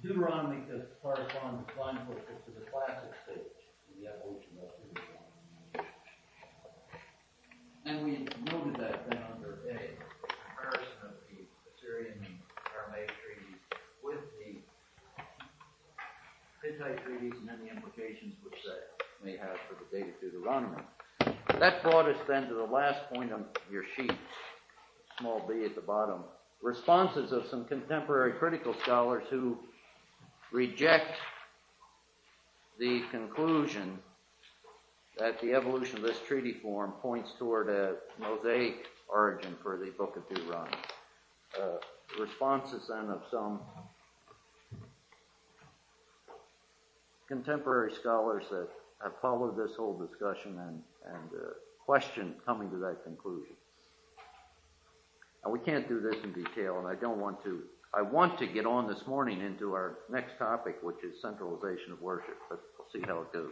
Deuteronomy corresponds to the classic stage in the evolution of Deuteronomy. And we noted that then under A, comparison of the Assyrian and Aramaic treaties with the Hittite treaties and then the implications which that may have for the date of Deuteronomy. That brought us then to the last point on your sheet, small b at the bottom. Responses of some contemporary critical scholars who reject the conclusion that the evolution of this treaty form points toward a Mosaic origin for the book of Deuteronomy. Responses then of some contemporary scholars that have followed this whole discussion and question coming to that conclusion. Now, we can't do this in detail, and I don't want to. I want to get on this morning into our next topic, which is centralization of worship, but we'll see how it goes.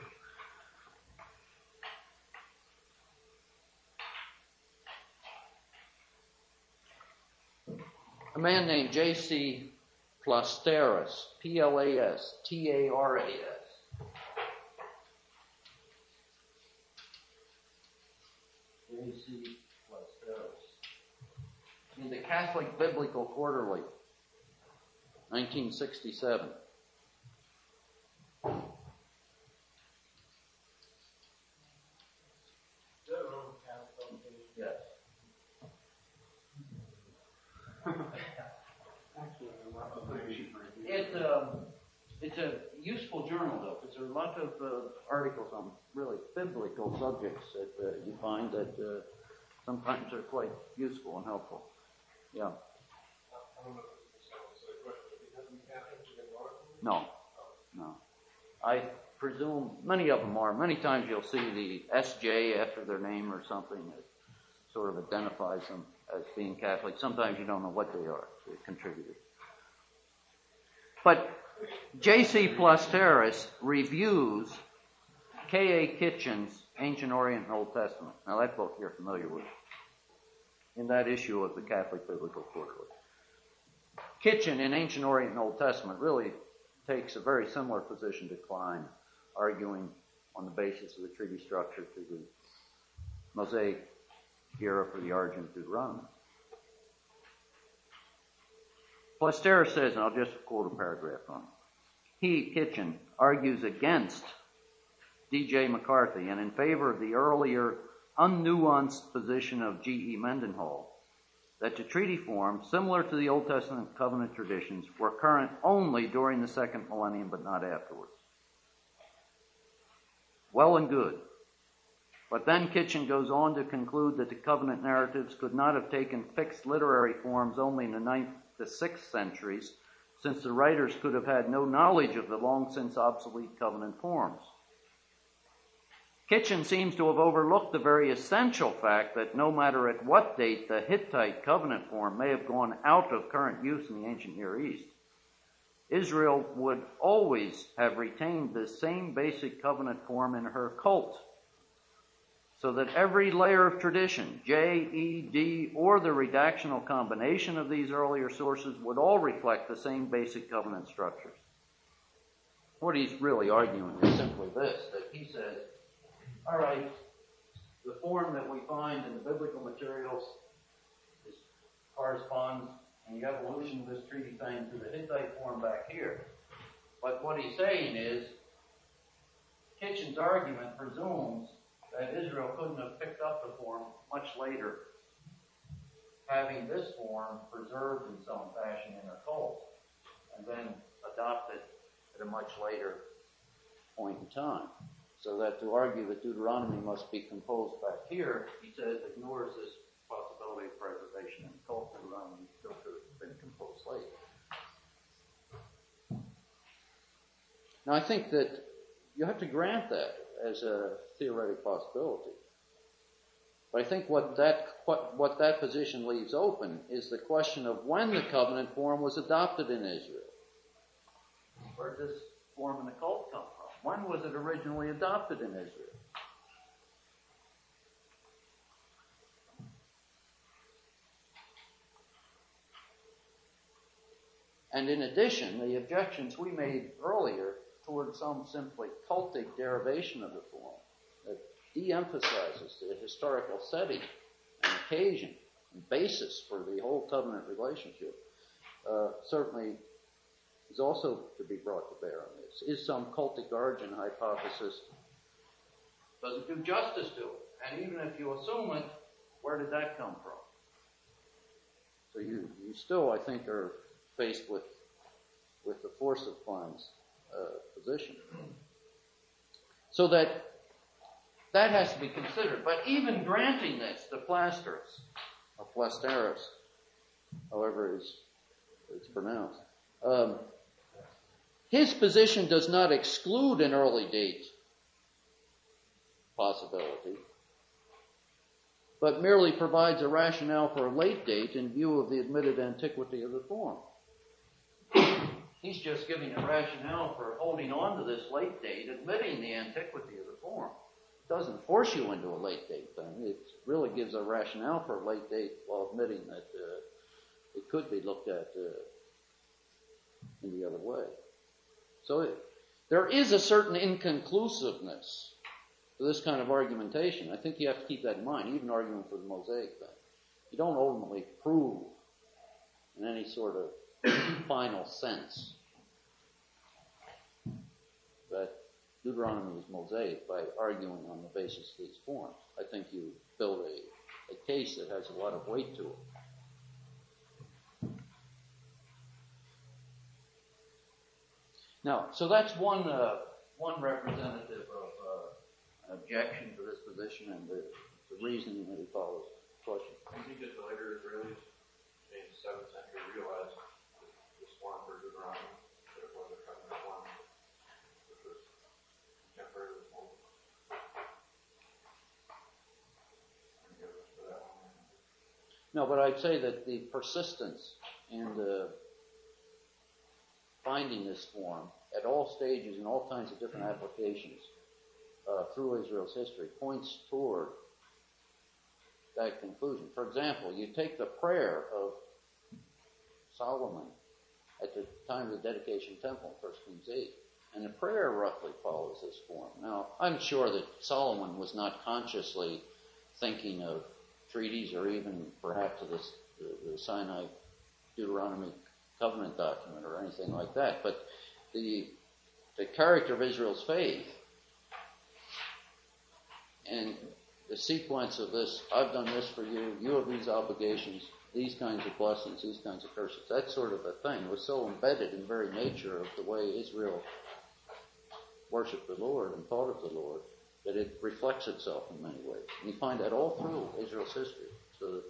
A man named J.C. Plastaras, Plastaras. J.C. Plastaras. In the Catholic Biblical Quarterly, 1967. Yes. It's a useful journal, though, because there are a lot of articles on really biblical subjects that you find that sometimes are quite useful and helpful. Yeah. No. I presume many of them are. Many times you'll see the S.J. after their name or something that sort of identifies them as being Catholic. Sometimes you don't know what they are, the contributors. But J.C. Plastaras reviews K.A. Kitchen's Ancient Orient and Old Testament. Now, that book you're familiar with, in that issue of the Catholic Biblical Quarterly. Kitchen in Ancient Orient and Old Testament really takes a very similar position to Klein, arguing on the basis of the treaty structure to the Mosaic era for the origin of Deuteronomy. Plastaras says, and I'll just quote a paragraph from it. He, Kitchen, argues against D.J. McCarthy and in favor of the earlier unnuanced position of G.E. Mendenhall that the treaty forms, similar to the Old Testament covenant traditions, were current only during the second millennium but not afterwards. Well and good. But then Kitchen goes on to conclude that the covenant narratives could not have taken fixed literary forms only in the 9th to 6th centuries, since the writers could have had no knowledge of the long since obsolete covenant forms. Kitchen seems to have overlooked the very essential fact that no matter at what date the Hittite covenant form may have gone out of current use in the ancient Near East, Israel would always have retained the same basic covenant form in her cult, so that every layer of tradition, J, E, D, or the redactional combination of these earlier sources would all reflect the same basic covenant structures. What he's really arguing is simply this, that he says, all right, the form that we find in the biblical materials corresponds in the evolution of this treaty thing to the Hittite form back here. But what he's saying is, Kitchen's argument presumes that Israel couldn't have picked up the form much later, having this form preserved in some fashion in her cult, and then adopted at a much later point in time. So that to argue that Deuteronomy must be composed back here, he says, ignores this possibility of preservation in the cult. Deuteronomy still could have been composed later. Now, I think that you have to grant that as a theoretic possibility. But I think what that position leaves open is the question of when the covenant form was adopted in Israel. Where did this form in the cult come from? When was it originally adopted in Israel? And in addition, the objections we made earlier toward some simply cultic derivation of the form that de-emphasizes the historical setting and occasion and basis for the whole covenant relationship certainly is also to be brought to bear on this. Is some cultic origin hypothesis doesn't do justice to it. And even if you assume it, where did that come from? So you still, I think, are faced with the Forsyth-Klein's position. So that has to be considered. But even granting this to Plasterus, or Plasterus, however it's pronounced, his position does not exclude an early date possibility, but merely provides a rationale for a late date in view of the admitted antiquity of the form. He's just giving a rationale for holding on to this late date, admitting the antiquity of the form. It doesn't force you into a late date thing. It really gives a rationale for a late date while admitting that it could be looked at in the other way. So there is a certain inconclusiveness to this kind of argumentation. I think you have to keep that in mind, even arguing for the Mosaic thing. You don't ultimately prove in any sort of final sense that Deuteronomy is Mosaic by arguing on the basis of these forms. I think you build a case that has a lot of weight to it. Now, so that's one representative of objection to this position and the reasoning that he follows. Question? I think that the later Israelis in the 7th century realized this form for Deuteronomy, that it was a covenant form, which was contemporary with Moses. No, but I'd say that the persistence and finding this form at all stages and all kinds of different applications through Israel's history points toward that conclusion. For example, you take the prayer of Solomon at the time of the dedication of the temple, 1 Kings 8, and the prayer roughly follows this form. Now, I'm sure that Solomon was not consciously thinking of treaties or even perhaps of the Sinai Deuteronomy covenant document or anything like that, but the character of Israel's faith and the sequence of this, I've done this for you, you have these obligations, these kinds of blessings, these kinds of curses, that sort of a thing was so embedded in the very nature of the way Israel worshipped the Lord and thought of the Lord that it reflects itself in many ways. And you find that all through Israel's history. So that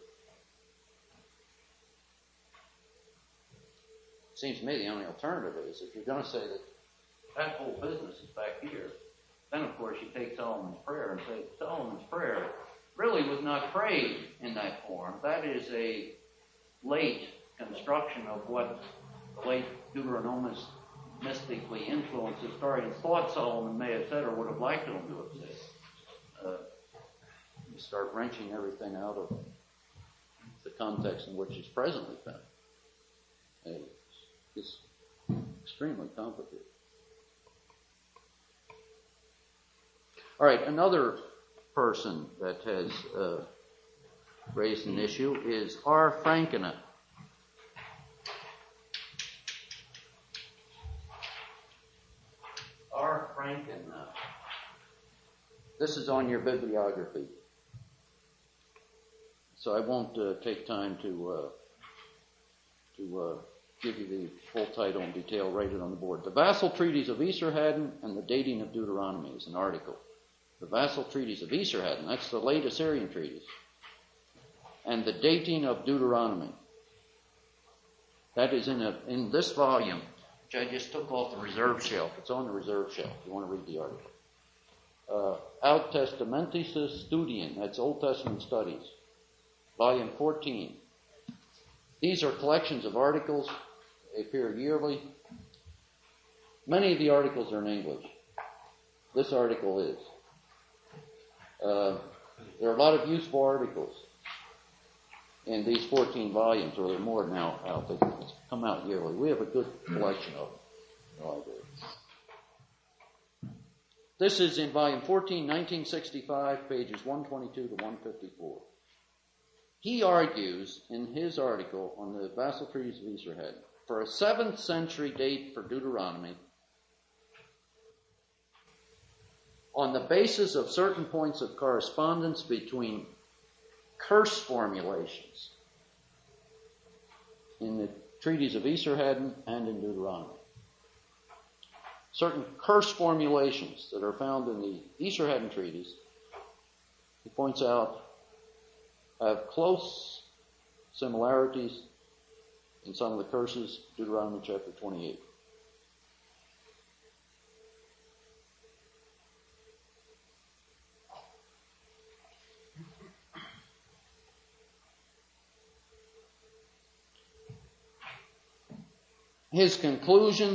it seems to me the only alternative is if you're going to say that whole business is back here, then of course you take Solomon's prayer and say Solomon's prayer really was not prayed in that form. That is a late construction of what the late Deuteronomist mystically influenced historians thought Solomon may have said or would have liked him to have said. You start wrenching everything out of the context in which it's presently found. It's extremely complicated. All right, another person that has raised an issue is R. Frankena. R. Frankena. This is on your bibliography, so I won't take time to give you the full title and detail rated on the board. The Vassal Treaties of Esarhaddon and the Dating of Deuteronomy is an article. The Vassal Treaties of Esarhaddon, that's the late Assyrian treaties, and the Dating of Deuteronomy. That is in this volume, which I just took off the reserve shelf. It's on the reserve shelf if you want to read the article. Aut Testamenticis Studien, that's Old Testament Studies, volume 14. These are collections of articles. They appear yearly. Many of the articles are in English. This article is. There are a lot of useful articles. in these 14 volumes, or there are more now out. They come out yearly. We have a good collection of them in the library. This is in volume 14, 1965, pages 122 to 154. He argues in his article on the Vassal Treaties of Esarhaddon for a 7th century date for Deuteronomy on the basis of certain points of correspondence between curse formulations in the treaties of Esarhaddon and in Deuteronomy. Certain curse formulations that are found in the Esarhaddon treaties, he points out, have close similarities in some of the curses, Deuteronomy chapter 28. His conclusion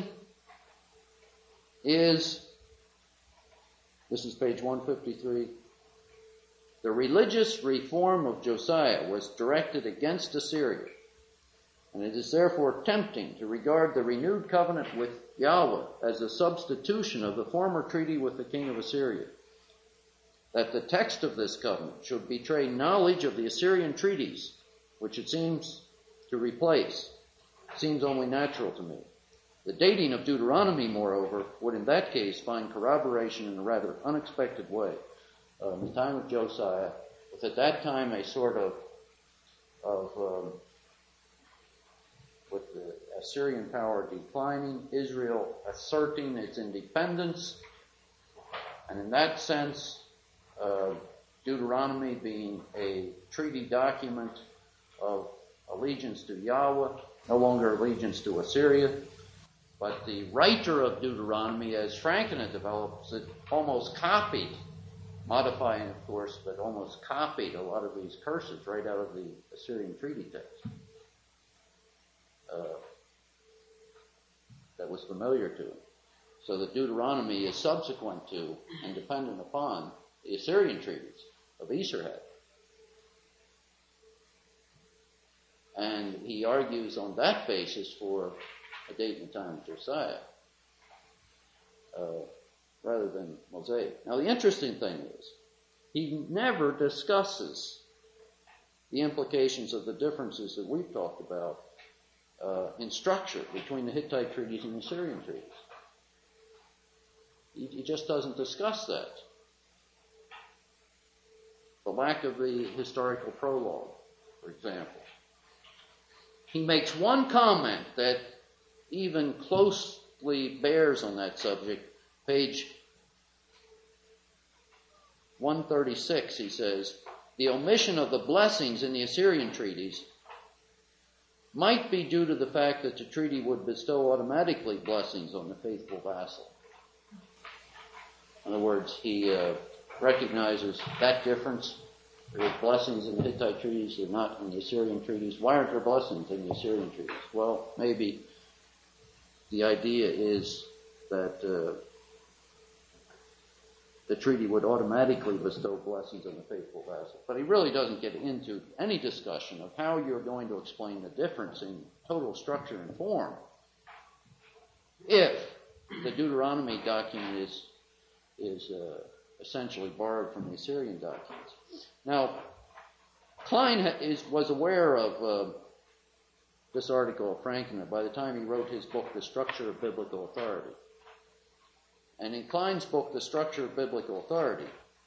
is, this is page 153, the religious reform of Josiah was directed against Assyria, and it is therefore tempting to regard the renewed covenant with Yahweh as a substitution of the former treaty with the king of Assyria. That the text of this covenant should betray knowledge of the Assyrian treaties, which it seems to replace, seems only natural to me. The dating of Deuteronomy, moreover, would in that case find corroboration in a rather unexpected way. In the time of Josiah, was at that time a sort of with the Assyrian power declining, Israel asserting its independence, and in that sense, Deuteronomy being a treaty document of allegiance to Yahweh, no longer allegiance to Assyria. But the writer of Deuteronomy, as Frankena develops it, almost copied, modifying of course, but almost copied a lot of these curses right out of the Assyrian treaty text. That was familiar to him. So that Deuteronomy is subsequent to and dependent upon the Assyrian treaties of Esarhaddon. And he argues on that basis for a date and time of Josiah, rather than Mosaic. Now the interesting thing is, he never discusses the implications of the differences that we've talked about in structure between the Hittite treaties and the Assyrian treaties. He just doesn't discuss that. The lack of the historical prologue, for example. He makes one comment that even closely bears on that subject. Page 136, he says, the omission of the blessings in the Assyrian treaties might be due to the fact that the treaty would bestow automatically blessings on the faithful vassal. In other words, he recognizes that difference. There are blessings in the Hittite treaties, they're not in the Assyrian treaties. Why aren't there blessings in the Assyrian treaties? Well, maybe the idea is that the treaty would automatically bestow blessings on the faithful vassal. But he really doesn't get into any discussion of how you're going to explain the difference in total structure and form if the Deuteronomy document is essentially borrowed from the Assyrian documents. Now, Klein was aware of this article of Frankena by the time he wrote his book, The Structure of Biblical Authority. And in Klein's book, The Structure of Biblical Authority,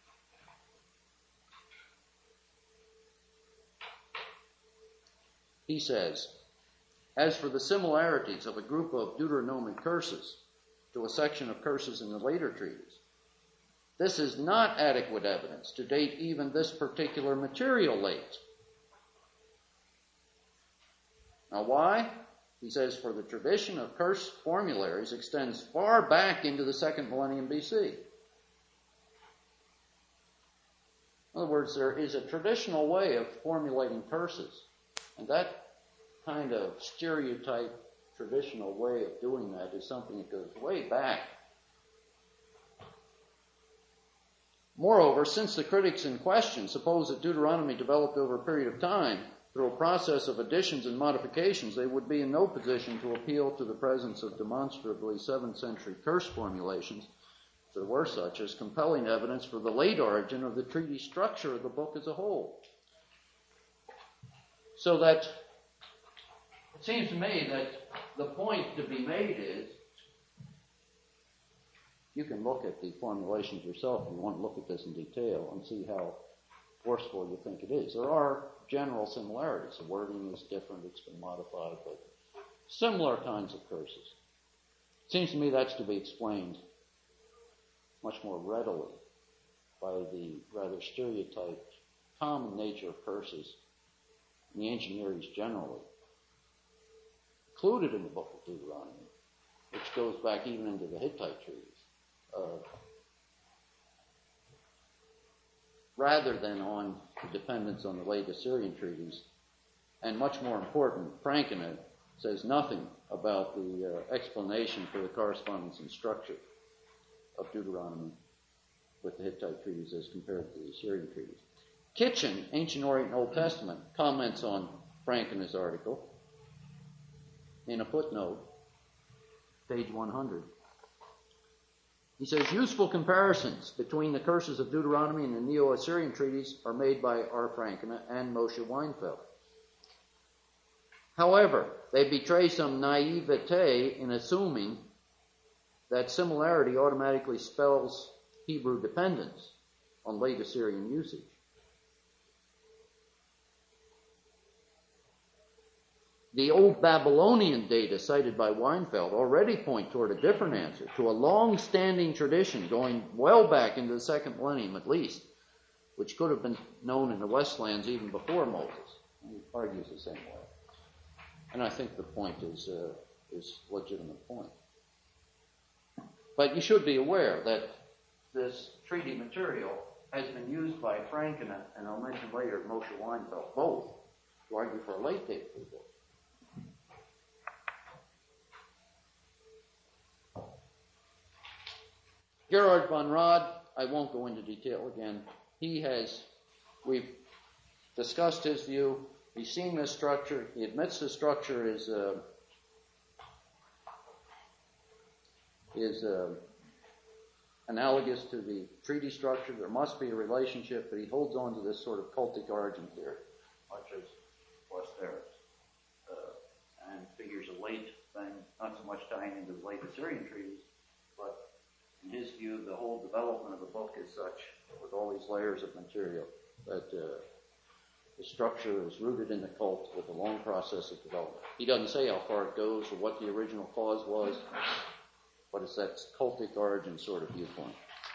he says, as for the similarities of a group of Deuteronomic curses to a section of curses in the later treaties, this is not adequate evidence to date even this particular material late. Now why? He says, for the tradition of curse formularies extends far back into the 2nd millennium BC. In other words, there is a traditional way of formulating curses. And that kind of stereotype, traditional way of doing that is something that goes way back. Moreover, since the critics in question suppose that Deuteronomy developed over a period of time, through a process of additions and modifications, they would be in no position to appeal to the presence of demonstrably 7th century curse formulations, if there were such, as compelling evidence for the late origin of the treaty structure of the book as a whole. So that it seems to me that the point to be made is, you can look at the formulations yourself if you want to look at this in detail and see how forceful you think it is. There are general similarities. The wording is different, it's been modified, but similar kinds of curses. It seems to me that's to be explained much more readily by the rather stereotyped common nature of curses in the ancient Near East generally, included in the book of Deuteronomy, which goes back even into the Hittite treaties, rather than on the dependence on the late Assyrian treaties. And much more important, Frankena says nothing about the explanation for the correspondence and structure of Deuteronomy with the Hittite treaties as compared to the Assyrian treaties. Kitchen, Ancient Orient and Old Testament, comments on Frankena's article in a footnote, page 100. He says, useful comparisons between the curses of Deuteronomy and the Neo-Assyrian treaties are made by R. Frankena and Moshe Weinfeld. However, they betray some naivete in assuming that similarity automatically spells Hebrew dependence on late Assyrian usage. The old Babylonian data cited by Weinfeld already point toward a different answer, to a long-standing tradition going well back into the second millennium at least, which could have been known in the Westlands even before Moses. He argues the same way. And I think the point is a legitimate point. But you should be aware that this treaty material has been used by Frankena, and I'll mention later Moshe Weinfeld, both, to argue for a late date for the book. Gerhard von Rad, I won't go into detail again. We've discussed his view. He's seen this structure. He admits the structure is analogous to the treaty structure. There must be a relationship, but he holds on to this sort of cultic origin theory, much as Westeros, and figures a late thing, not so much tying into the late Assyrian treaties, but in his view, the whole development of the book is such, with all these layers of material, that the structure is rooted in the cult with a long process of development. He doesn't say how far it goes or what the original cause was, but it's that cultic origin sort of viewpoint.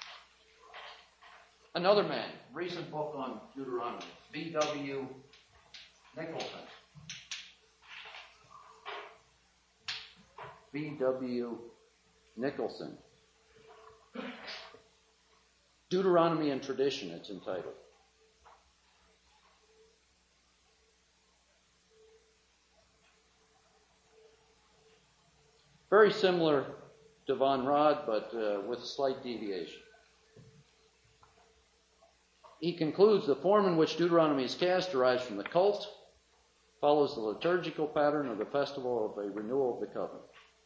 Another man, recent book on Deuteronomy, B.W. Nicholson. B.W. Nicholson. Deuteronomy and Tradition, it's entitled. Very similar to von Rad, but with a slight deviation. He concludes the form in which Deuteronomy is cast derives from the cult, follows the liturgical pattern of the festival of a renewal of the covenant.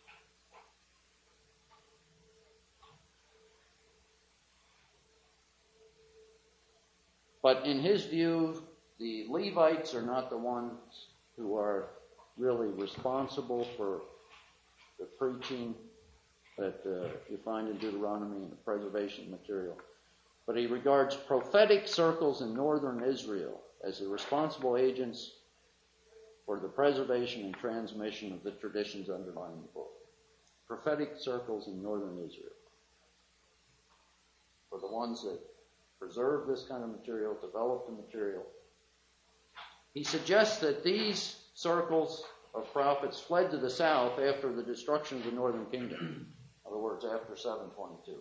But in his view, the Levites are not the ones who are really responsible for the preaching that you find in Deuteronomy and the preservation material. But he regards prophetic circles in northern Israel as the responsible agents for the preservation and transmission of the traditions underlying the book. Prophetic circles in northern Israel were the ones that preserved this kind of material, developed the material. He suggests that these circles of prophets fled to the south after the destruction of the northern kingdom. In other words, after 722.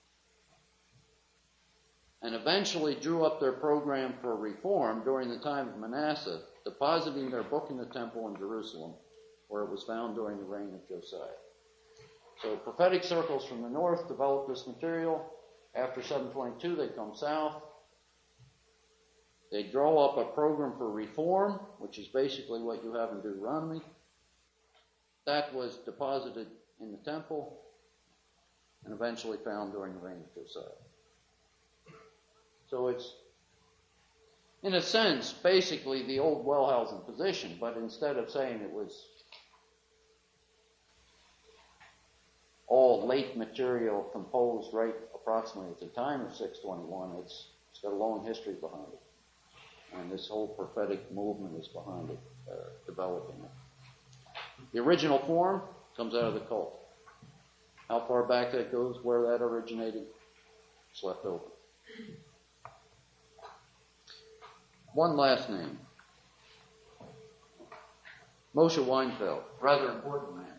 And eventually drew up their program for reform during the time of Manasseh, depositing their book in the temple in Jerusalem, where it was found during the reign of Josiah. So prophetic circles from the north developed this material. After 722, they come south. They draw up a program for reform, which is basically what you have in Deuteronomy. That was deposited in the temple and eventually found during the reign of Josiah. So it's, in a sense, basically the old Wellhausen position, but instead of saying it was all late material composed right approximately at the time of 621, it's got a long history behind it. And this whole prophetic movement is behind it, developing it. The original form comes out of the cult. How far back that goes, where that originated, it's left open. One last name. Moshe Weinfeld, rather important man.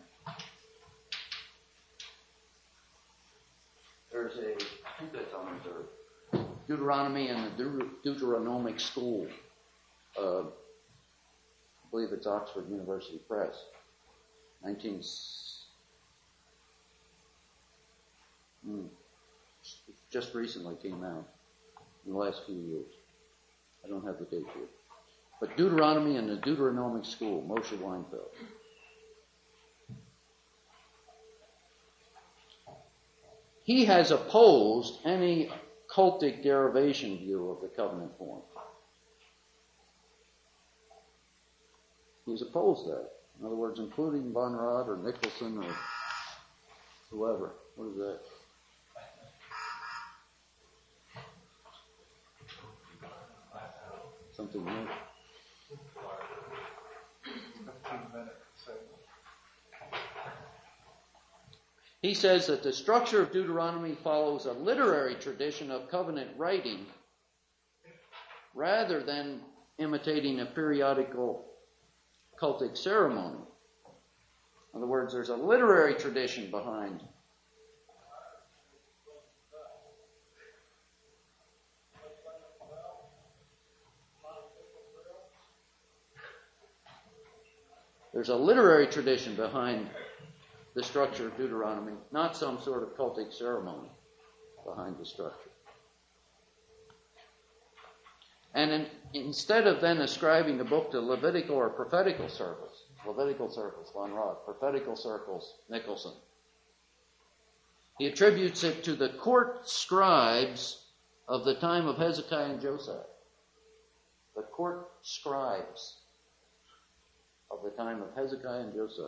There's I think that's on the Deuteronomy and the Deuteronomic School. I believe it's Oxford University Press. Just recently came out in the last few years. I don't have the date here. But Deuteronomy and the Deuteronomic School, Moshe Weinfeld. He has opposed any cultic derivation view of the covenant form. He's opposed that. In other words, including Von Rad or Nicholson or whoever. What is that? Something new. He says that the structure of Deuteronomy follows a literary tradition of covenant writing rather than imitating a periodical cultic ceremony. In other words, there's a literary tradition behind the structure of Deuteronomy, not some sort of cultic ceremony behind the structure. And instead of then ascribing the book to Levitical or prophetical circles, Von Rad, prophetical circles, Nicholson, he attributes it to the court scribes of the time of Hezekiah and Josiah. The court scribes of the time of Hezekiah and Josiah.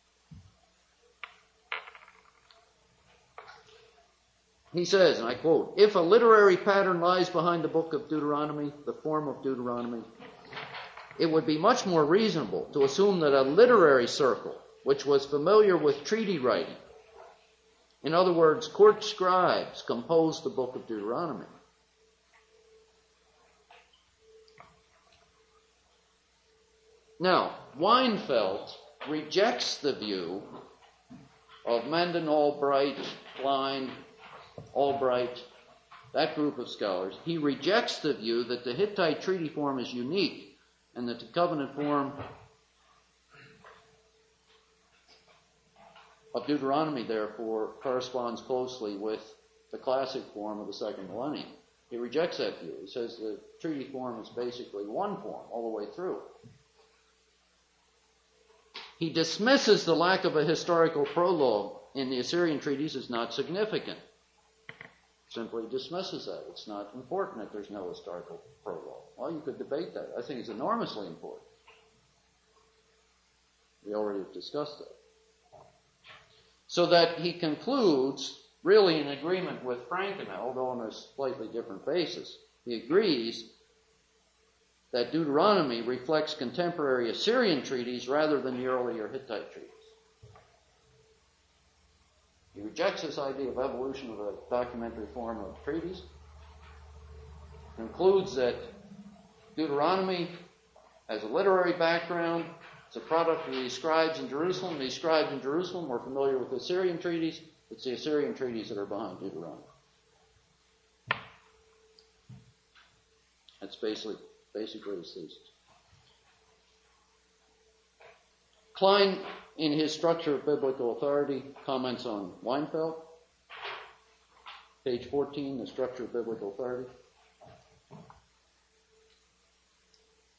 He says, and I quote, "If a literary pattern lies behind the book of Deuteronomy, the form of Deuteronomy, it would be much more reasonable to assume that a literary circle, which was familiar with treaty writing, in other words, court scribes, composed the book of Deuteronomy." Now, Weinfeld rejects the view of Menden, Albright, Klein, Albright, that group of scholars. He rejects the view that the Hittite treaty form is unique and that the covenant form of Deuteronomy, therefore, corresponds closely with the classic form of the second millennium. He rejects that view. He says the treaty form is basically one form all the way through. He dismisses the lack of a historical prologue in the Assyrian treaties as not significant. Simply dismisses that. It's not important that there's no historical prologue. Well, you could debate that. I think it's enormously important. We already have discussed that. So that he concludes, really in agreement with Franken, although on a slightly different basis. He agrees that Deuteronomy reflects contemporary Assyrian treaties rather than the earlier Hittite treaties. He rejects this idea of evolution of a documentary form of treaties, concludes that Deuteronomy has a literary background. It's a product of the scribes in Jerusalem. These scribes in Jerusalem were familiar with the Assyrian treaties. It's the Assyrian treaties that are behind Deuteronomy. That's basically his thesis. Klein, in his Structure of Biblical Authority, comments on Weinfeld. Page 14, the Structure of Biblical Authority.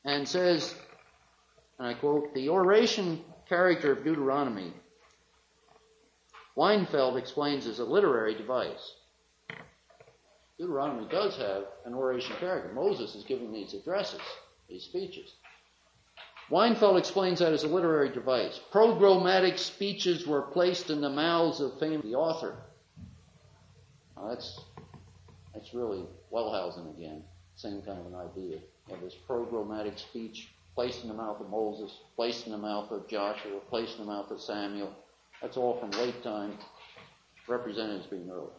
and says, and I quote, "The oration character of Deuteronomy, Weinfeld explains as a literary device." Deuteronomy does have an oration character. Moses is giving these addresses, these speeches. Weinfeld explains that as a literary device. Programmatic speeches were placed in the mouths of the author. Now that's really Wellhausen again. Same kind of an idea. You have this programmatic speech placed in the mouth of Moses, placed in the mouth of Joshua, placed in the mouth of Samuel. That's all from late time, represented as being early.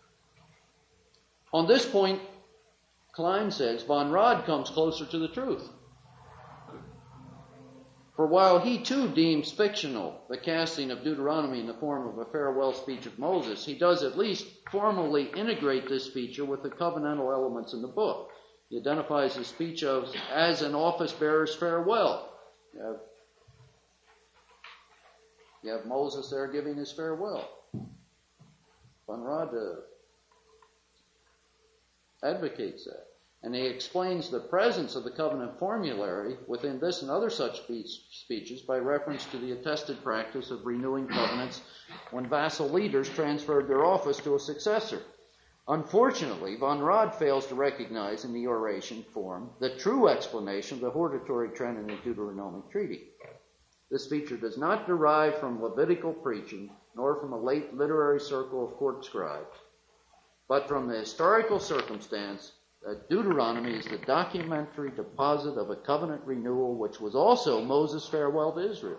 On this point, Klein says, von Rad comes closer to the truth. For while he too deems fictional the casting of Deuteronomy in the form of a farewell speech of Moses, he does at least formally integrate this feature with the covenantal elements in the book. He identifies the speech as an office bearer's farewell. You have Moses there giving his farewell. Von Rad advocates that. And he explains the presence of the covenant formulary within this and other such speeches by reference to the attested practice of renewing covenants when vassal leaders transferred their office to a successor. Unfortunately, von Rad fails to recognize in the oration form the true explanation of the hortatory trend in the Deuteronomic Treaty. This feature does not derive from Levitical preaching, nor from a late literary circle of court scribes, but from the historical circumstance that Deuteronomy is the documentary deposit of a covenant renewal, which was also Moses' farewell to Israel.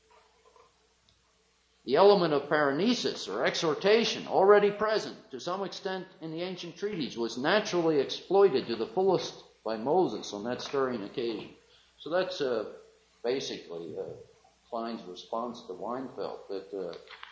The element of paranesis, or exhortation, already present to some extent in the ancient treaties, was naturally exploited to the fullest by Moses on that stirring occasion. So that's basically Klein's response to Weinfeld, that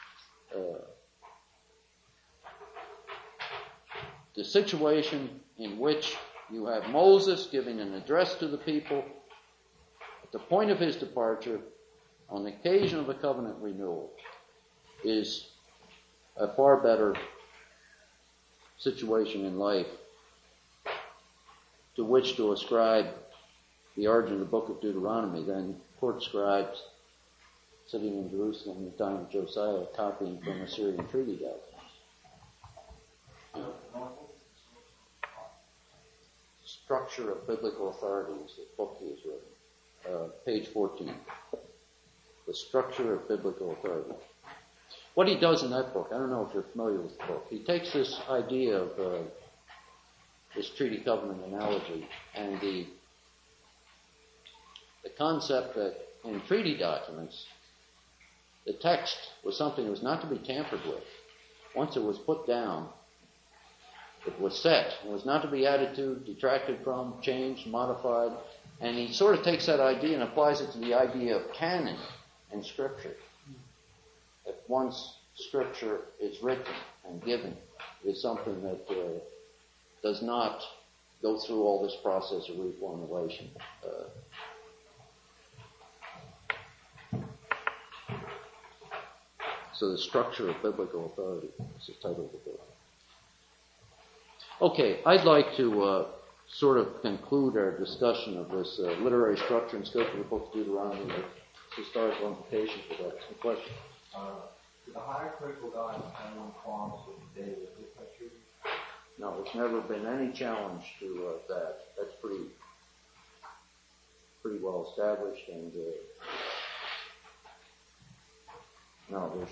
the situation in which you have Moses giving an address to the people at the point of his departure on the occasion of a covenant renewal is a far better situation in life to which to ascribe the origin of the book of Deuteronomy than court scribes sitting in Jerusalem in the time of Josiah copying from Assyrian treaty documents. Structure of Biblical Authority is the book he has written. Page 14. The Structure of Biblical Authority. What he does in that book, I don't know if you're familiar with the book, he takes this idea of this treaty covenant analogy and the concept that in treaty documents, the text was something that was not to be tampered with. Once it was put down, it was set. It was not to be added to, detracted from, changed, modified. And he sort of takes that idea and applies it to the idea of canon in Scripture. That once Scripture is written and given, is something that does not go through all this process of reformulation. So the Structure of Biblical Authority is the title of the book. Okay, I'd like to sort of conclude our discussion of this literary structure and scope of the book of Deuteronomy with historical implications for that. Some questions? The higher critical God have one qualms with the day of the Treaty? No, there's never been any challenge to that. That's pretty well established, and no, there's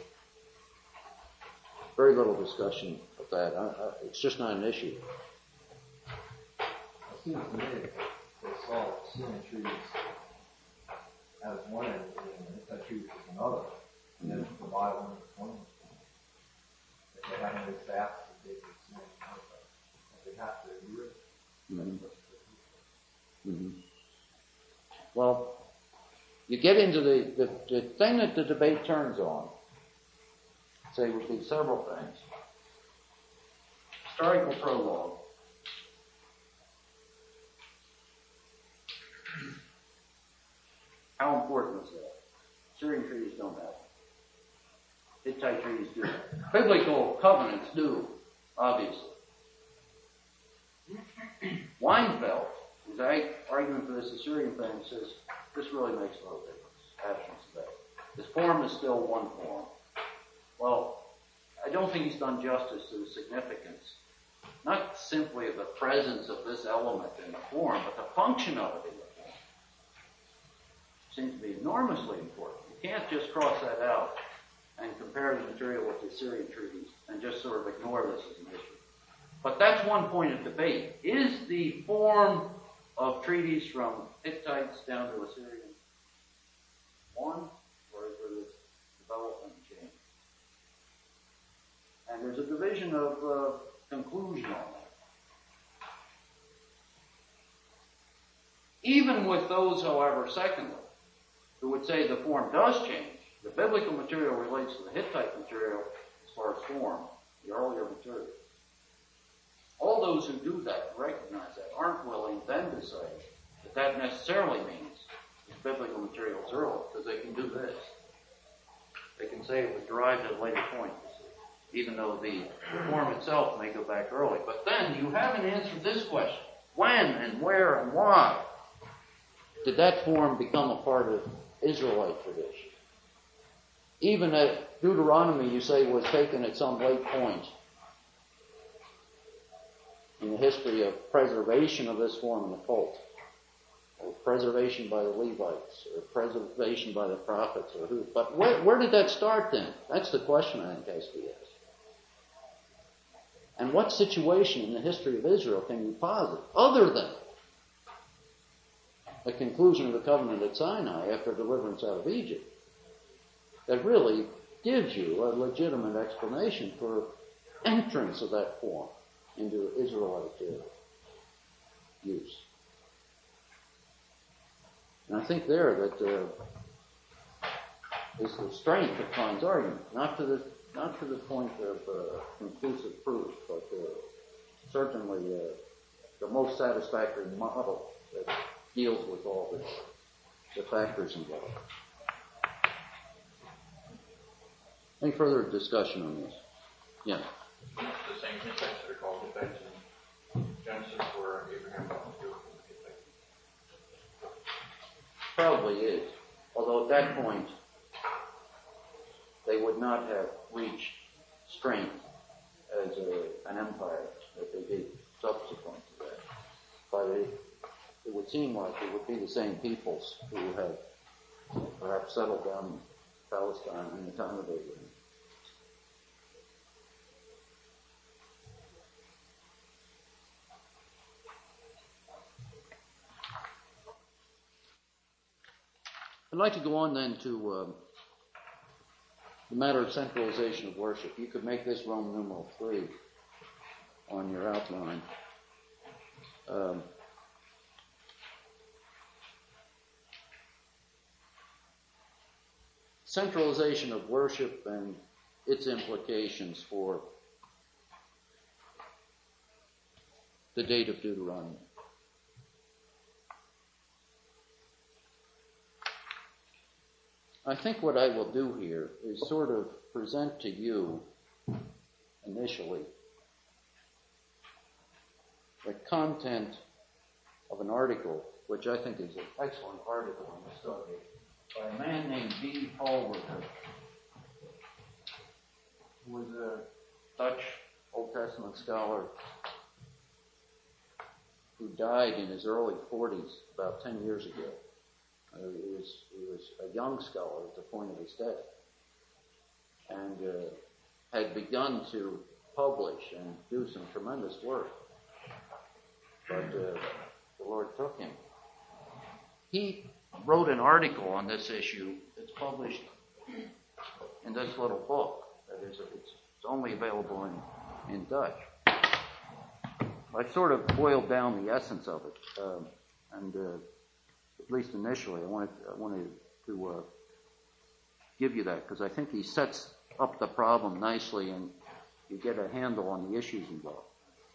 very little discussion of that. It's just not an issue. It seems to me they saw Syrian treaties as one entity and the treaties as another, and then the Bible in between. If they have any facts that they could see, they have to agree. Mm-hmm. Mm-hmm. Well, you get into the thing that the debate turns on, say, would be several things. Historical prologue. How important is that? Syrian treaties don't have it. Hittite treaties do. Biblical covenants do, obviously. Weinfeld his argument for this Assyrian thing says this really makes no difference. Absence of that. This form is still one form. Well, I don't think he's done justice to the significance, not simply of the presence of this element in the form, but the function of it in the form. It seems to be enormously important. You can't just cross that out and compare the material with the Assyrian treaties and just sort of ignore this as an issue. But that's one point of debate. Is the form of treaties from Hittites down to Assyrian one, or is there this development change? And there's a division of conclusion on that. Even with those, however, secondly, who would say the form does change, the biblical material relates to the Hittite material as far as form, the earlier material. All those who do that, recognize that, aren't willing then to say that that necessarily means the biblical material is early, because they can do this. They can say it was derived at a later point, even though the form itself may go back early. But then you haven't answered this question. When and where and why did that form become a part of Israelite tradition? Even at Deuteronomy, you say, was taken at some late point in the history of preservation of this form in the cult, or preservation by the Levites, or preservation by the prophets, or who. But where did that start then? That's the question I think has to be asked. And what situation in the history of Israel can you posit, other than the conclusion of the covenant at Sinai after deliverance out of Egypt, that really gives you a legitimate explanation for entrance of that form into Israelite use? And I think there that is the strength of Klein's argument, not to the point of conclusive proof, but certainly the most satisfactory model that deals with all the factors involved. Any further discussion on this? Yeah. It's the same Hittites that are called Hittites in Genesis where Abraham brought the Hittites. Probably is. Although at that point, they would not have reached strength as an empire that they did subsequent to that. But it would seem like it would be the same peoples who had perhaps settled down in Palestine in the time of Abraham. I'd like to go on then to the matter of centralization of worship. You could make this Roman numeral 3 on your outline. Centralization of worship and its implications for the date of Deuteronomy. I think what I will do here is sort of present to you initially the content of an article, which I think is an excellent article on the subject, by a man named B. Hallworker, who was a Dutch Old Testament scholar who died in his early 40s, about 10 years ago. He was a young scholar at the point of his death, and had begun to publish and do some tremendous work. But the Lord took him. He wrote an article on this issue that's published in this little book. That is, it's only available in Dutch. I sort of boiled down the essence of it, and at least initially, I wanted to give you that, because I think he sets up the problem nicely and you get a handle on the issues involved.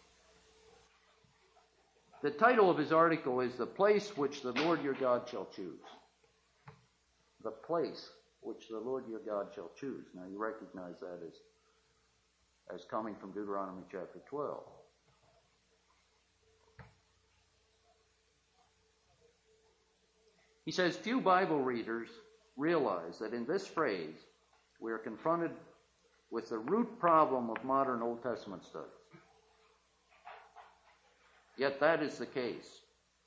The title of his article is "The Place Which the Lord Your God Shall Choose." The place which the Lord your God shall choose. Now you recognize that as coming from Deuteronomy chapter 12. He says, few Bible readers realize that in this phrase, we are confronted with the root problem of modern Old Testament studies. Yet that is the case.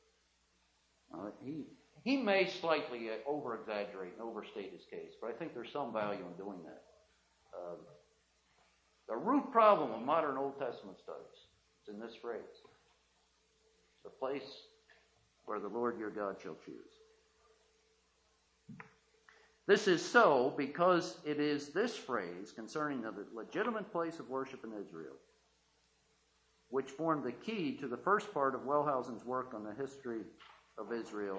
He may slightly over-exaggerate and overstate his case, but I think there's some value in doing that. The root problem of modern Old Testament studies is in this phrase. It's the place where the Lord your God shall choose. This is so because it is this phrase concerning the legitimate place of worship in Israel, which formed the key to the first part of Wellhausen's work on the history of Israel,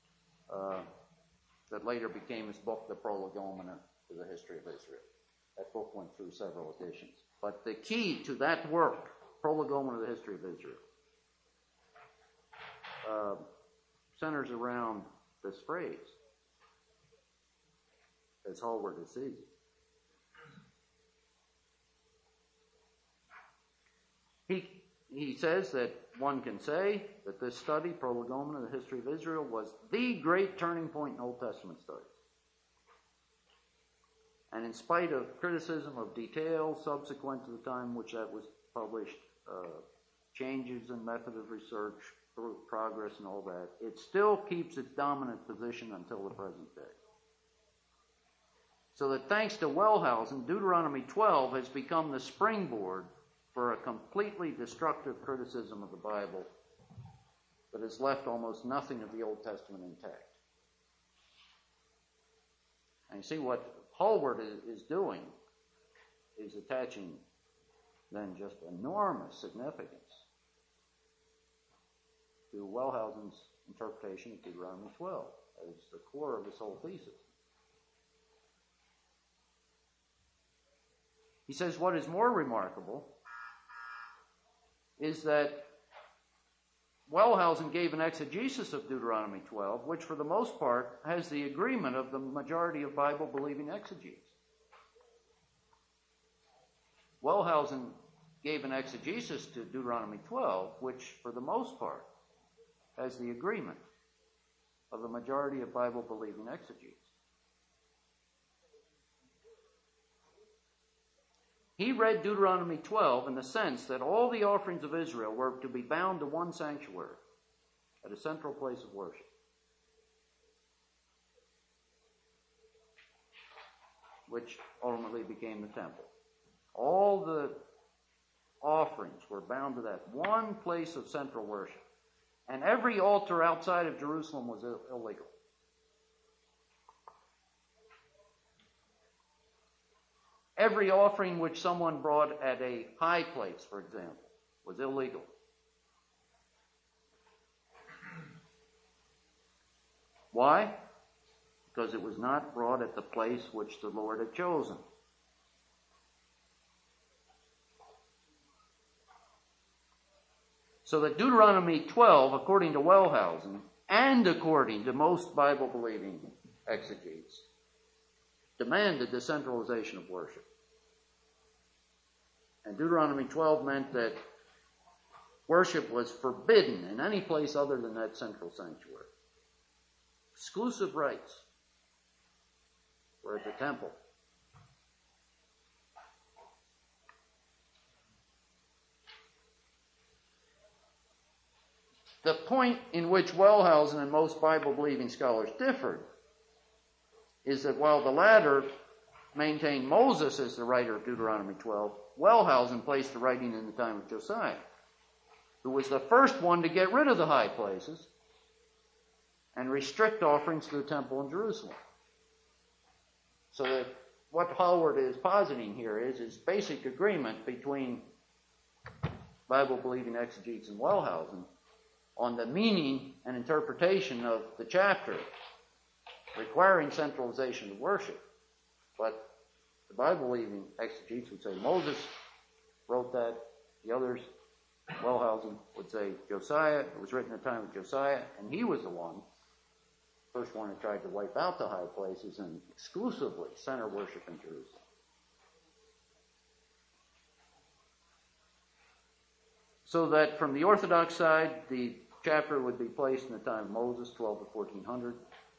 that later became his book, The Prolegomena to the History of Israel. That book went through several editions. But the key to that work, Prolegomena to the History of Israel, centers around this phrase, as Hallward sees it. He says that one can say that this study, Prolegomena, the History of Israel, was the great turning point in Old Testament studies. And in spite of criticism of detail subsequent to the time in which that was published, changes in method of research, progress and all that, it still keeps its dominant position until the present day. So that thanks to Wellhausen, Deuteronomy 12 has become the springboard for a completely destructive criticism of the Bible that has left almost nothing of the Old Testament intact. And you see what Hallward is doing is attaching then just enormous significance to Wellhausen's interpretation of Deuteronomy 12 as the core of his whole thesis. He says what is more remarkable is that Wellhausen gave an exegesis of Deuteronomy 12, which for the most part has the agreement of the majority of Bible-believing exegetes. Wellhausen gave an exegesis to Deuteronomy 12, which for the most part has the agreement of the majority of Bible-believing exegetes. He read Deuteronomy 12 in the sense that all the offerings of Israel were to be bound to one sanctuary at a central place of worship. Which ultimately became the temple. All the offerings were bound to that one place of central worship. And every altar outside of Jerusalem was illegal. Every offering which someone brought at a high place, for example, was illegal. Why? Because it was not brought at the place which the Lord had chosen. So that Deuteronomy 12, according to Wellhausen, and according to most Bible-believing exegetes, demanded the centralization of worship. And Deuteronomy 12 meant that worship was forbidden in any place other than that central sanctuary. Exclusive rights were at the temple. The point in which Wellhausen and most Bible-believing scholars differed is that while the latter maintained Moses as the writer of Deuteronomy 12, Wellhausen placed the writing in the time of Josiah, who was the first one to get rid of the high places and restrict offerings to the temple in Jerusalem. So that what Hallward is positing here is basic agreement between Bible-believing exegetes and Wellhausen on the meaning and interpretation of the chapter requiring centralization of worship. But the Bible-believing exegetes would say Moses wrote that. The others, Wellhausen, would say Josiah. It was written at the time of Josiah, and he was the first one who tried to wipe out the high places and exclusively center worship in Jerusalem. So that from the Orthodox side, the chapter would be placed in the time of Moses, 12 to 1400.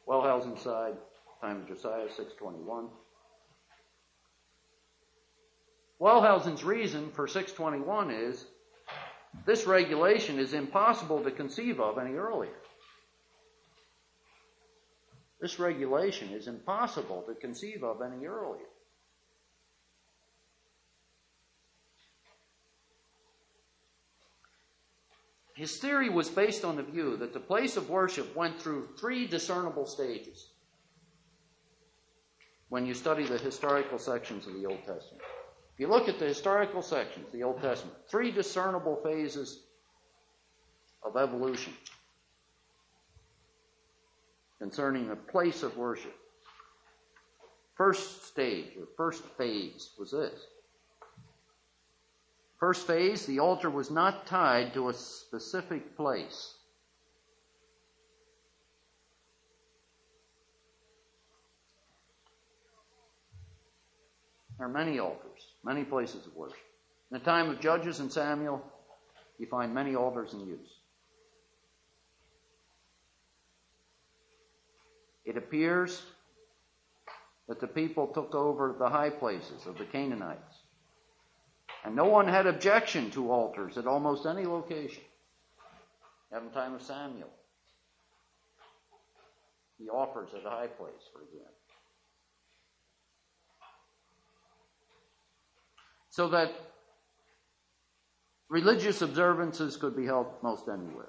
Wellhausen side, time of Josiah, 621. Wellhausen's reason for 621 is this regulation is impossible to conceive of any earlier. This regulation is impossible to conceive of any earlier. His theory was based on the view that the place of worship went through three discernible stages when you study the historical sections of the Old Testament. If you look at the historical sections of the Old Testament, three discernible phases of evolution concerning the place of worship. First stage, or first phase, was this. First phase, the altar was not tied to a specific place. There are many altars, many places of worship. In the time of Judges and Samuel, you find many altars in use. It appears that the people took over the high places of the Canaanites. And no one had objection to altars at almost any location. In the time of Samuel, he offers at a high place, for example. So that religious observances could be held most anywhere.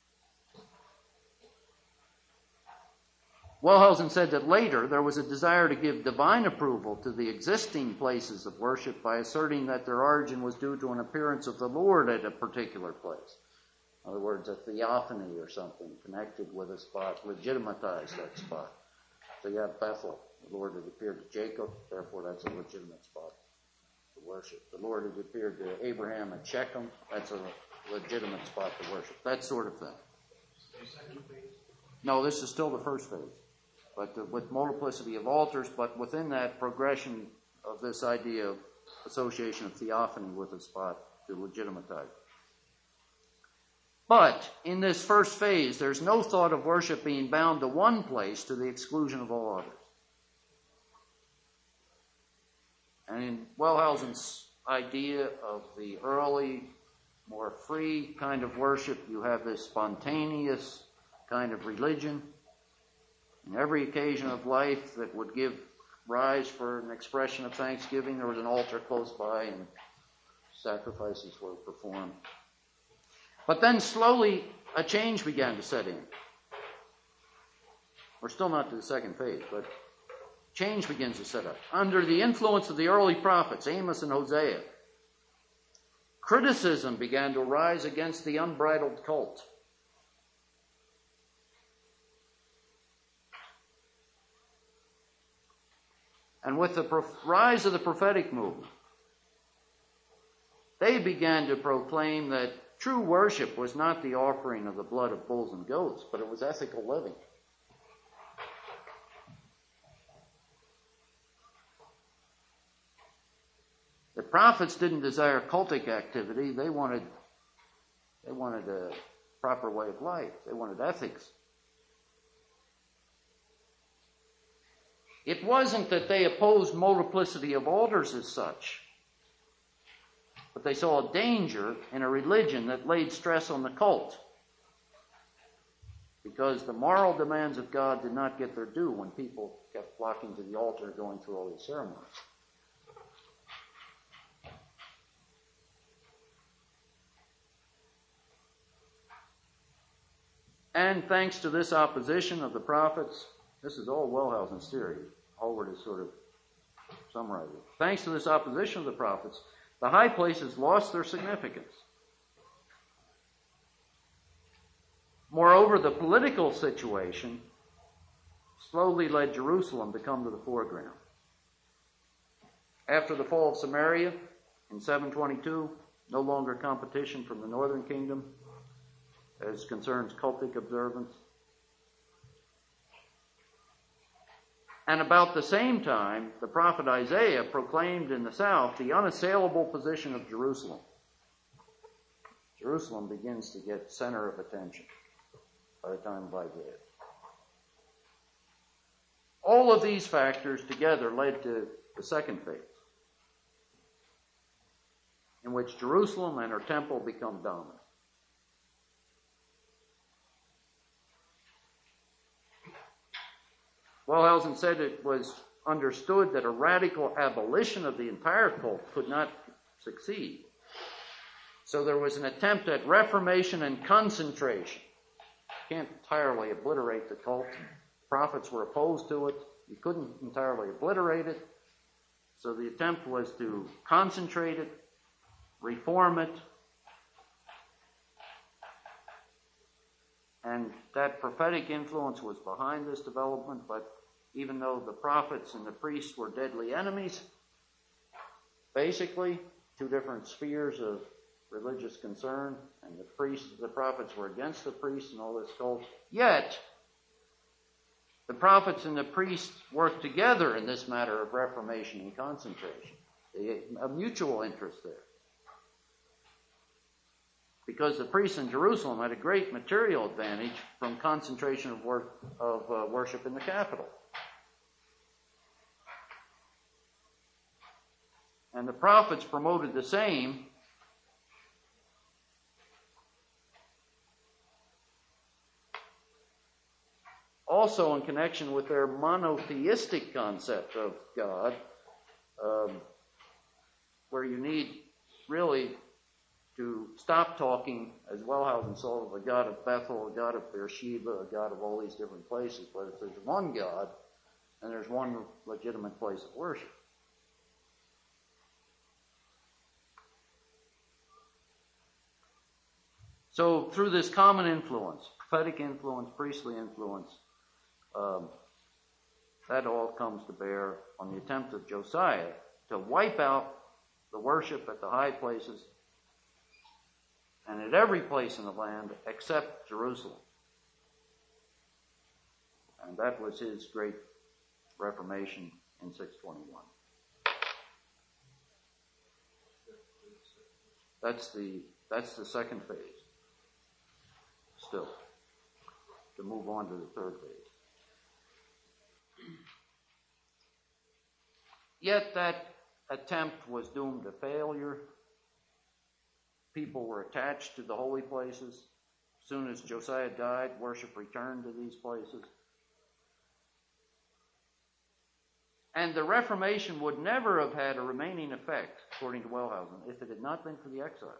Wellhausen said that later there was a desire to give divine approval to the existing places of worship by asserting that their origin was due to an appearance of the Lord at a particular place. In other words, a theophany or something connected with a spot, legitimatized that spot. So you have Bethel. The Lord had appeared to Jacob, therefore that's a legitimate spot to worship. The Lord had appeared to Abraham at Shechem, that's a legitimate spot to worship. That sort of thing. No, this is still the first phase. But with multiplicity of altars, but within that progression of this idea of association of theophany with a spot to legitimatize. But in this first phase, there's no thought of worship being bound to one place to the exclusion of all others. And in Wellhausen's idea of the early, more free kind of worship, you have this spontaneous kind of religion. In every occasion of life that would give rise for an expression of thanksgiving, there was an altar close by and sacrifices were performed. But then slowly a change began to set in. We're still not to the second phase, but change begins to set up. Under the influence of the early prophets, Amos and Hosea, criticism began to rise against the unbridled cult. And with the rise of the prophetic movement, they began to proclaim that true worship was not the offering of the blood of bulls and goats, but it was ethical living. The prophets didn't desire cultic activity. They wanted a proper way of life. They wanted ethics. It wasn't that they opposed multiplicity of altars as such, but they saw a danger in a religion that laid stress on the cult, because the moral demands of God did not get their due when people kept flocking to the altar going through all these ceremonies. And thanks to this opposition of the prophets, this is all Wellhausen's theory. Hallward is sort of summarizing. Thanks to this opposition of the prophets, the high places lost their significance. Moreover, the political situation slowly led Jerusalem to come to the foreground. After the fall of Samaria in 722, no longer competition from the northern kingdom as concerns cultic observance. And about the same time, the prophet Isaiah proclaimed in the south the unassailable position of Jerusalem. Jerusalem begins to get center of attention by the time of Isaiah. All of these factors together led to the second phase, in which Jerusalem and her temple become dominant. Wellhausen said it was understood that a radical abolition of the entire cult could not succeed. So there was an attempt at reformation and concentration. You can't entirely obliterate the cult. Prophets were opposed to it. You couldn't entirely obliterate it. So the attempt was to concentrate it, reform it, and that prophetic influence was behind this development, but even though the prophets and the priests were deadly enemies, basically, two different spheres of religious concern, and the prophets were against the priests and all this cult, yet the prophets and the priests worked together in this matter of reformation and concentration. A mutual interest there. Because the priests in Jerusalem had a great material advantage from concentration of worship in the capital. And the prophets promoted the same. Also in connection with their monotheistic concept of God, where you need really to stop talking, as Wellhausen saw, of a God of Bethel, a God of Beersheba, a God of all these different places, but if there's one God, and there's one legitimate place of worship. So through this common influence, prophetic influence, priestly influence, that all comes to bear on the attempt of Josiah to wipe out the worship at the high places and at every place in the land except Jerusalem. And that was his great reformation in 621. That's the second phase. Still, to move on to the third phase. Yet that attempt was doomed to failure. People were attached to the holy places. As soon as Josiah died, worship returned to these places. And the Reformation would never have had a remaining effect, according to Wellhausen, if it had not been for the exile.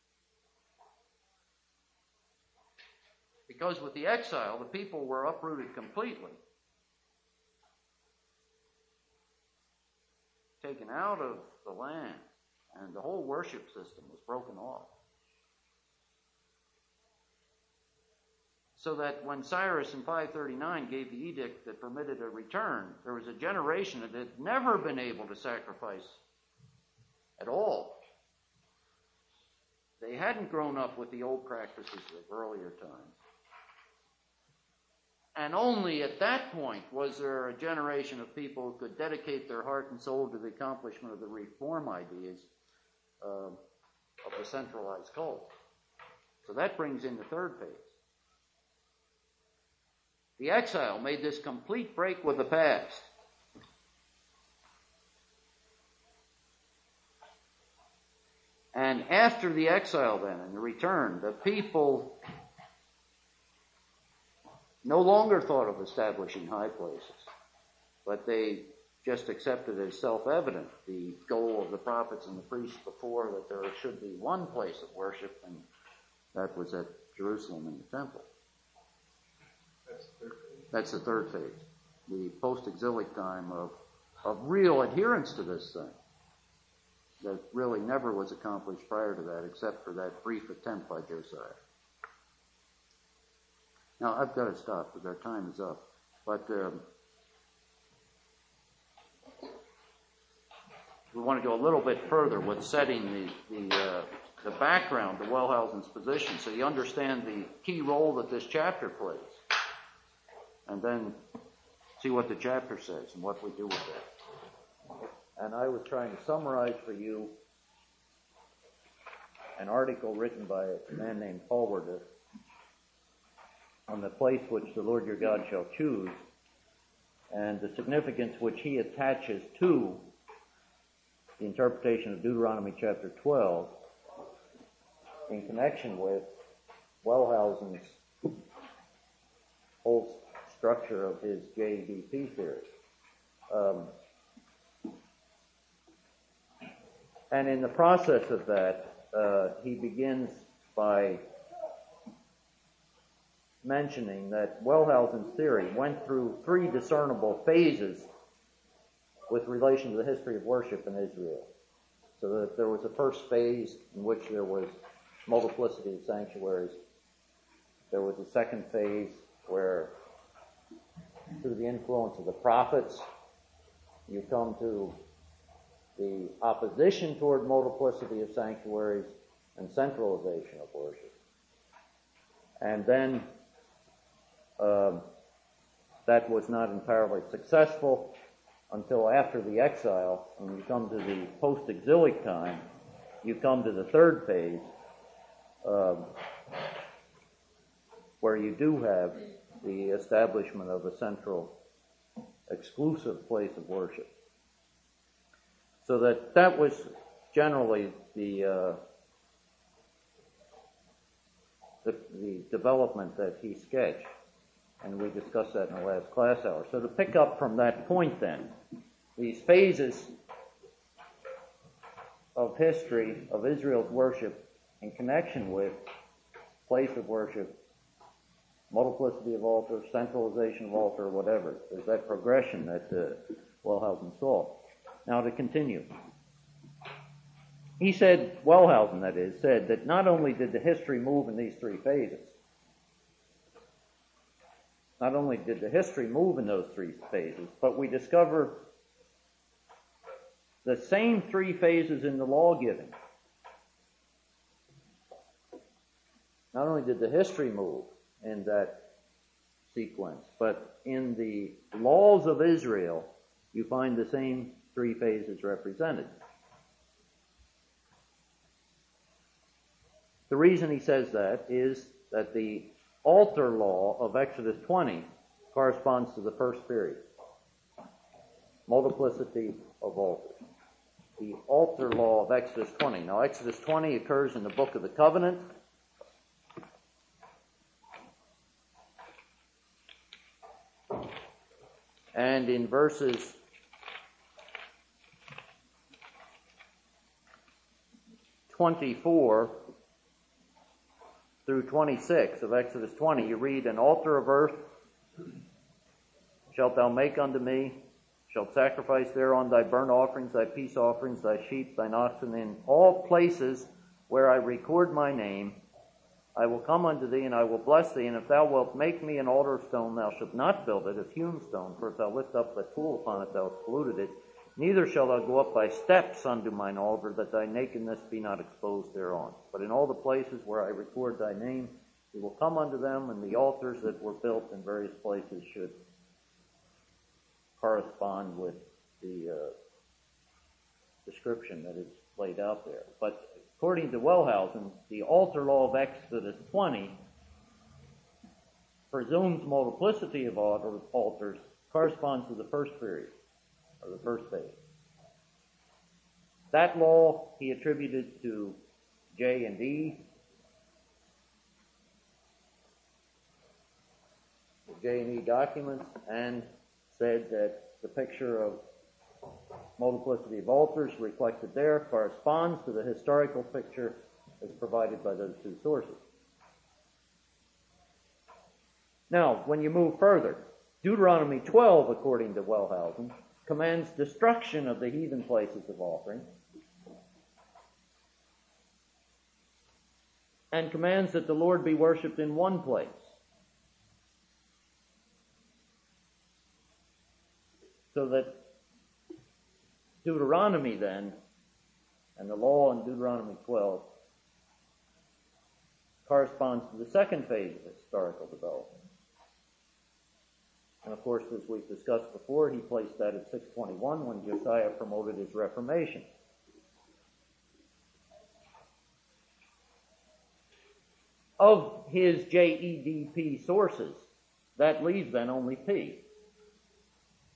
Because with the exile, the people were uprooted completely, taken out of the land, and the whole worship system was broken off. So that when Cyrus in 539 gave the edict that permitted a return, there was a generation that had never been able to sacrifice at all. They hadn't grown up with the old practices of earlier times. And only at that point was there a generation of people who could dedicate their heart and soul to the accomplishment of the reform ideas of the centralized cult. So that brings in the third phase. The exile made this complete break with the past. And after the exile then and the return, the people no longer thought of establishing high places, but they just accepted as self-evident the goal of the prophets and the priests before, that there should be one place of worship, and that was at Jerusalem in the temple. That's the third phase. The post-exilic time of real adherence to this thing that really never was accomplished prior to that, except for that brief attempt by Josiah. Now, I've got to stop because our time is up. But we want to go a little bit further with setting the background to Wellhausen's position, so you understand the key role that this chapter plays, and then see what the chapter says and what we do with that. And I was trying to summarize for you an article written by a man named Halward on the place which the Lord your God shall choose, and the significance which he attaches to the interpretation of Deuteronomy chapter 12 in connection with Wellhausen's whole structure of his JEDP theory. And in the process of that, he begins by mentioning that Wellhausen's theory went through three discernible phases with relation to the history of worship in Israel. So that there was a first phase in which there was multiplicity of sanctuaries. There was a second phase where, through the influence of the prophets, you come to the opposition toward multiplicity of sanctuaries and centralization of worship. And then that was not entirely successful until after the exile. When you come to the post-exilic time, you come to the third phase, where you do have the establishment of a central, exclusive place of worship. So that was generally the development that he sketched, and we discussed that in the last class hour. So to pick up from that point then, these phases of history of Israel's worship in connection with place of worship, multiplicity of altar, centralization of altar, whatever. There's that progression that Wellhausen saw. Now to continue. He said, Wellhausen that is, said that not only did the history move in these three phases, not only did the history move in those three phases, but we discover the same three phases in the law giving. Not only did the history move in that sequence, but in the laws of Israel, you find the same three phases represented. The reason he says that is that the altar law of Exodus 20 corresponds to the first period. Multiplicity of altars. The altar law of Exodus 20. Now, Exodus 20 occurs in the Book of the Covenant. And in verses 24 through 26 of Exodus 20, you read, "An altar of earth shalt thou make unto me, shalt sacrifice thereon thy burnt offerings, thy peace offerings, thy sheep, thine oxen, in all places where I record my name. I will come unto thee, and I will bless thee, and if thou wilt make me an altar of stone, thou shalt not build it of hewn stone, for if thou lift up thy tool upon it, thou hast polluted it. Neither shalt thou go up by steps unto mine altar, that thy nakedness be not exposed thereon. But in all the places where I record thy name, you will come unto them, and the altars that were built in various places should correspond with the description that is laid out there." But according to Wellhausen, the altar law of Exodus 20 presumes multiplicity of altars corresponds to the first period, or the first phase. That law he attributed to J and E, the J and E documents, and said that the picture of multiplicity of altars reflected there corresponds to the historical picture as provided by those two sources. Now, when you move further, Deuteronomy 12, according to Wellhausen, commands destruction of the heathen places of offering and commands that the Lord be worshipped in one place. So that Deuteronomy then, and the law in Deuteronomy 12, corresponds to the second phase of historical development. And of course, as we've discussed before, he placed that at 621 when Josiah promoted his Reformation. Of his JEDP sources, that leaves then only P.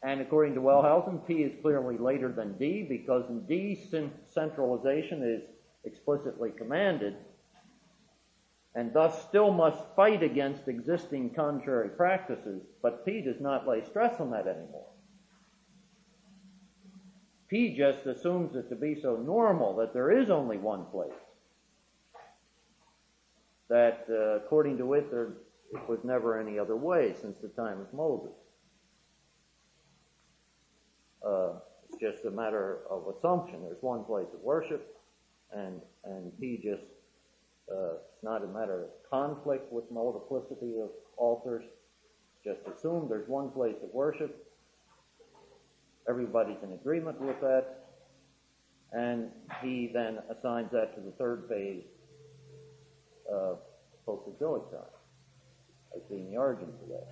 And according to Wellhausen, P is clearly later than D, because in D, centralization is explicitly commanded, and thus still must fight against existing contrary practices, but P does not lay stress on that anymore. P just assumes it to be so normal that there is only one place, that according to it, there was never any other way since the time of Moses. It's just a matter of assumption. There's one place of worship, and P just, it's not a matter of conflict with multiplicity of altars. Just assume there's one place of worship. Everybody's in agreement with that, and he then assigns that to the third phase of post-exilic time as being the origin for that.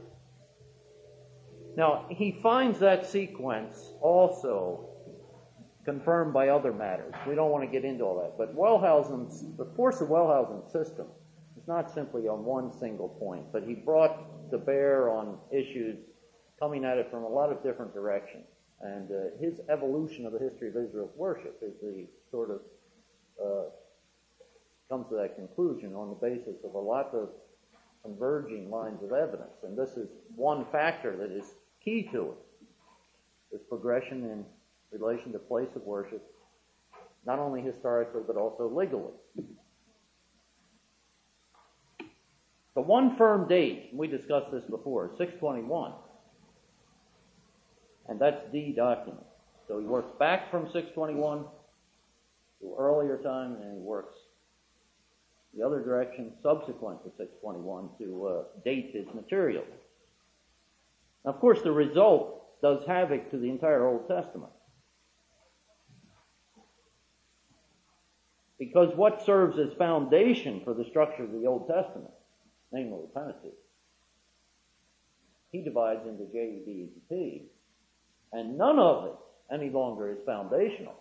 Now, he finds that sequence also confirmed by other matters. We don't want to get into all that, but the force of Wellhausen's system is not simply on one single point, but he brought to bear on issues coming at it from a lot of different directions. And his evolution of the history of Israel's worship is the sort of comes to that conclusion on the basis of a lot of converging lines of evidence. And this is one factor that is key to it, this progression in relation to place of worship, not only historically but also legally. The one firm date, and we discussed this before, 621. And that's D document. So he works back from 621 to earlier time, and he works the other direction subsequent to 621 to date his material. Now, of course, the result does havoc to the entire Old Testament. Because what serves as foundation for the structure of the Old Testament, namely the Pentateuch, he divides into J, D, and P, and none of it any longer is foundational.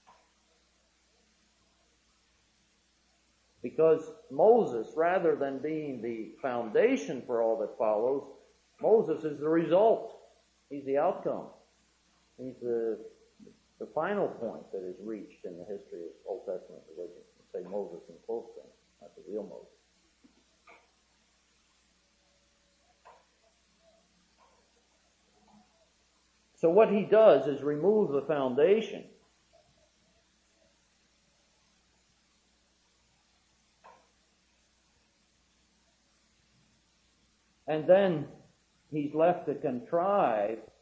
Because Moses, rather than being the foundation for all that follows, Moses is the result. He's the outcome. He's the final point that is reached in the history of Old Testament religion. Say Moses in quotes, not the real Moses. So what he does is remove the foundation. And then he's left to contrive